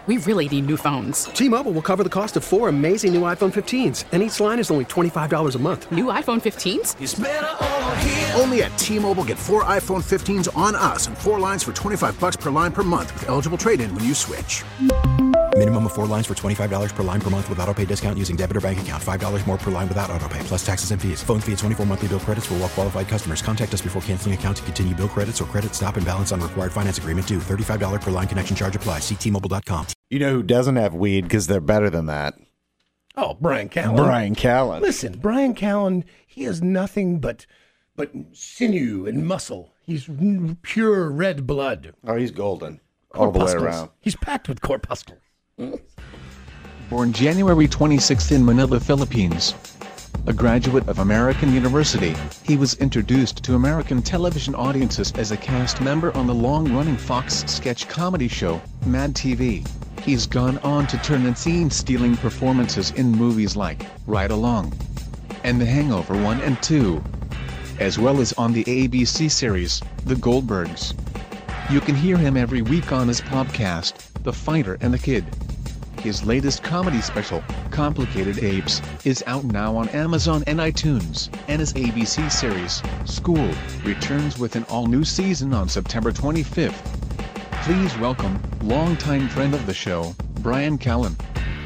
We really need new phones. T-Mobile will cover the cost of 4 amazing new iPhone 15s, and each line is only $25 a month. New iPhone 15s? It's better over here. Only at T-Mobile, get 4 iPhone 15s on us and 4 lines for $25 per line per month with eligible trade-in when you switch. Minimum of 4 lines for $25 per line per month with autopay discount using debit or bank account. $5 more per line without autopay, plus taxes and fees. Phone fee at 24 monthly bill credits for well-qualified customers. Contact us before canceling account to continue bill credits or credit stop and balance on required finance agreement due. $35 per line connection charge applies. See T-Mobile.com. You know who doesn't have weed because they're better than that? Oh, Brian Callen. Brian Callen. Listen, Brian Callen, he has nothing but sinew and muscle. He's pure red blood. Oh, he's golden. All the way around. He's packed with corpuscles. Born January 26th in Manila, Philippines. A graduate of American University, he was introduced to American television audiences as a cast member on the long-running Fox sketch comedy show, Mad TV. He's gone on to turn in scene-stealing performances in movies like Ride Along and The Hangover 1 and 2, as well as on the ABC series, The Goldbergs. You can hear him every week on his podcast, The Fighter and the Kid. His latest comedy special, Complicated Apes, is out now on Amazon and iTunes, and his ABC series, School, returns with an all-new season on September 25th. Please welcome, longtime friend of the show, Brian Callen.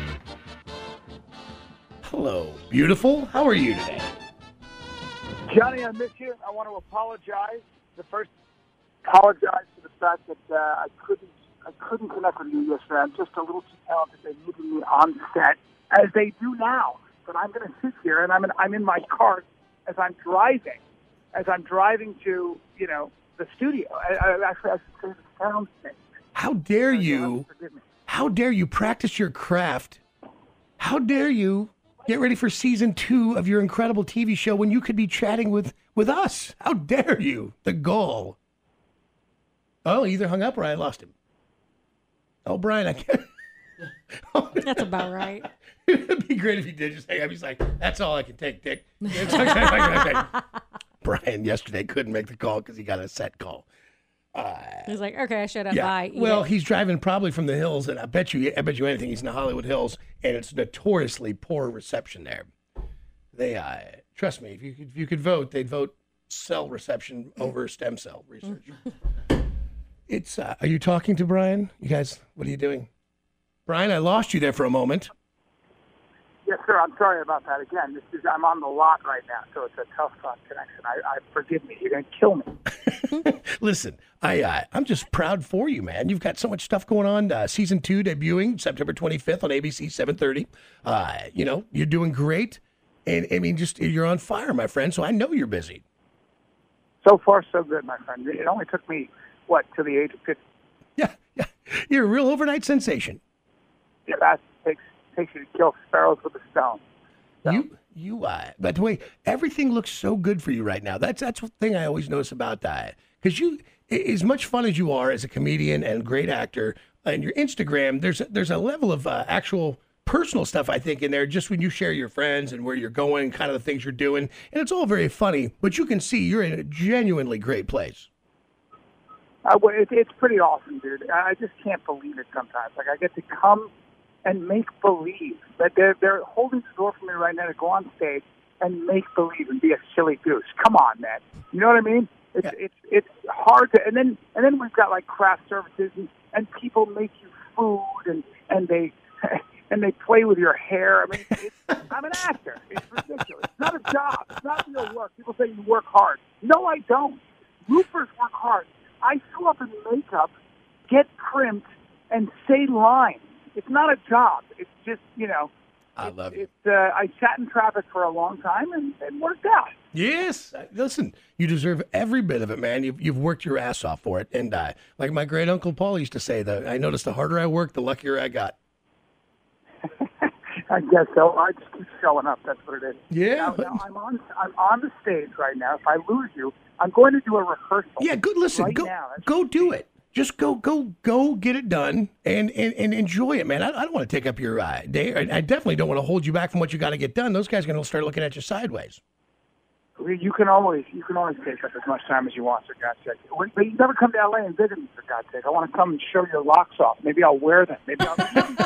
Hello, beautiful. How are you today? Johnny, I miss you. I want to apologize. Apologize for the fact that I couldn't connect with you yesterday. I'm just a little too talented. They needed me on set, as they do now. But I'm going to sit here, and I'm in my car as I'm driving to, the studio. Actually, I should say the sound stage. How dare you? How dare you practice your craft? How dare you get ready for season 2 of your incredible TV show when you could be chatting with us? How dare you? The goal. Oh, he either hung up or I lost him. Oh, Brian, I can't. That's about right. It'd be great if he did just hang up. He's like, that's all I can take, Dick. Brian yesterday couldn't make the call because he got a set call. He's like, okay, I shut up. Yeah. Bye. Well, he's driving probably from the hills, and I bet you anything he's in the Hollywood Hills, and it's notoriously poor reception there. They, trust me, if you could vote, they'd vote cell reception over stem cell research. It's. Are you talking to Brian? You guys, what are you doing? Brian, I lost you there for a moment. Yes, sir. I'm sorry about that again. I'm on the lot right now, so it's a tough connection. Forgive me. You're going to kill me. Listen, I'm just proud for you, man. You've got so much stuff going on. Season 2 debuting September 25th on ABC 7:30. You're doing great. And I mean, you're on fire, my friend. So I know you're busy. So far, so good, my friend. It only took me, to the age of 50. Yeah. You're a real overnight sensation. Yeah, that takes you to kill sparrows with a stone. So. By the way, everything looks so good for you right now. That's one thing I always notice about that. Because you, as much fun as you are as a comedian and great actor, and your Instagram, there's a level of actual personal stuff, I think, in there, just when you share your friends and where you're going, kind of the things you're doing. And it's all very funny, but you can see you're in a genuinely great place. It's pretty awesome, dude. I just can't believe it sometimes. Like, I get to come and make believe that they're holding the door for me right now to go on stage and make believe and be a silly goose. Come on, man. You know what I mean? It's hard to, and then we've got like craft services and people make you food and they play with your hair. I mean, I'm an actor. It's ridiculous. It's not a job. It's not real work. People say you work hard. No, I don't. Roofers work hard. I show up in makeup, get crimped, and say lines. It's not a job. It's just, I love it. I sat in traffic for a long time and it worked out. Yes. Listen, you deserve every bit of it, man. You've worked your ass off for it. And like my great uncle Paul used to say, I noticed the harder I work, the luckier I got. I guess so. I just keep showing up. That's what it is. Yeah. Now I'm on the stage right now. If I lose you, I'm going to do a rehearsal. Yeah, good. Listen, right go do it. Just go get it done and enjoy it, man. I don't want to take up your day. I definitely don't want to hold you back from what you got to get done. Those guys are going to start looking at you sideways. You can always take up as much time as you want, for God's sake. But you never come to LA and visit me, for God's sake. I want to come and show your locks off. Maybe I'll wear them. Maybe I'll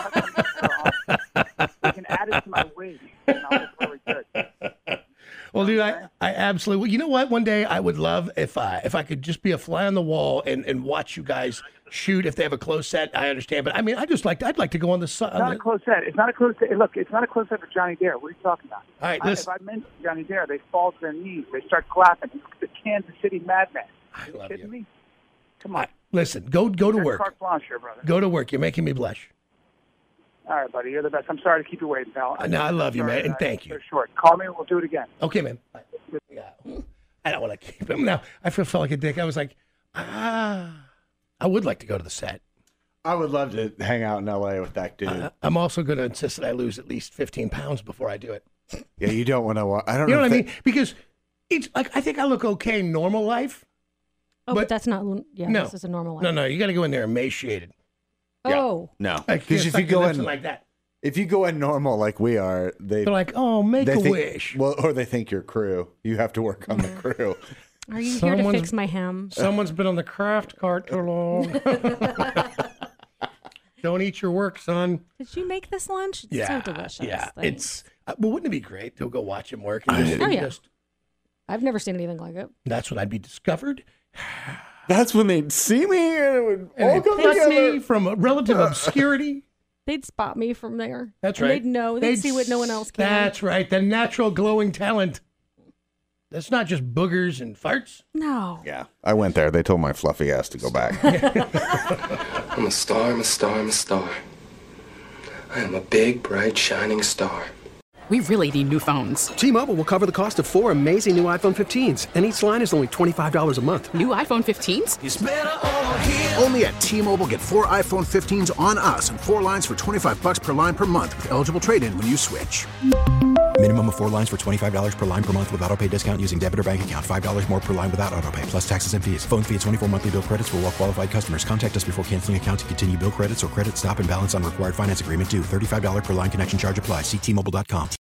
I can add it to my wig. And I'll look really good. Well, dude, I absolutely. You know what? One day I would love if I could just be a fly on the wall and watch you guys shoot. If they have a closed set, I understand. But I mean, I'd like to go on the sun. It's not a closed set. It's not a closed set. Look, it's not a closed set for Johnny Dare. What are you talking about? All right, listen. If I mention Johnny Dare, they fall to their knees. They start clapping. He's the Kansas City Madman. I love kidding you. Me? Come on. Listen, go to work. Carte blanche here, brother. Go to work. You're making me blush. All right, buddy. You're the best. I'm sorry to keep you waiting, pal. No, I love you, man, and thank you. They're short. Call me and we'll do it again. Okay, man. Yeah. I don't want to keep him now. I felt like a dick. I was like, I would like to go to the set. I would love to hang out in LA with that dude. I'm also going to insist that I lose at least 15 pounds before I do it. Yeah, you don't want to. I don't You know know what I mean? Because it's like I think I look okay in normal life. Oh, but that's not. Yeah, no, this is a normal life. No, you got to go in there emaciated. Oh. No, Like, because it's if you like go nothing in like that, if you go in normal like we are, they're like, oh, make a think, wish. Well, or they think you're crew. You have to work on the crew. Are you here to fix my hem? Someone's been on the craft cart too long. Don't eat your work, son. Did you make this lunch? It's Yeah, so delicious. yeah. Thanks. It's well, wouldn't it be great to go watch him work? And Oh, yeah. just, I've never seen anything like it. that's when I'd be discovered. That's when they'd see me and it would And all they'd come pluck together. me from a relative obscurity. They'd spot me from there. That's and right. They'd know. They'd see what no one else can. That's right. The natural glowing talent. That's not just boogers and farts. No. Yeah, I went there. They told my fluffy ass to go back. I'm a star, I'm a star, I'm a star. I am a big, bright, shining star. We really need new phones. T-Mobile will cover the cost of 4 amazing new iPhone 15s, and each line is only $25 a month. New iPhone 15s? Only at T-Mobile, get 4 iPhone 15s on us and 4 lines for $25 per line per month with eligible trade-in when you switch. Minimum of 4 lines for $25 per line per month with autopay discount using debit or bank account. $5 more per line without autopay, plus taxes and fees. Phone fee at 24 monthly bill credits for well-qualified customers. Contact us before canceling account to continue bill credits or credit stop and balance on required finance agreement due. $35 per line connection charge applies. See T-Mobile.com.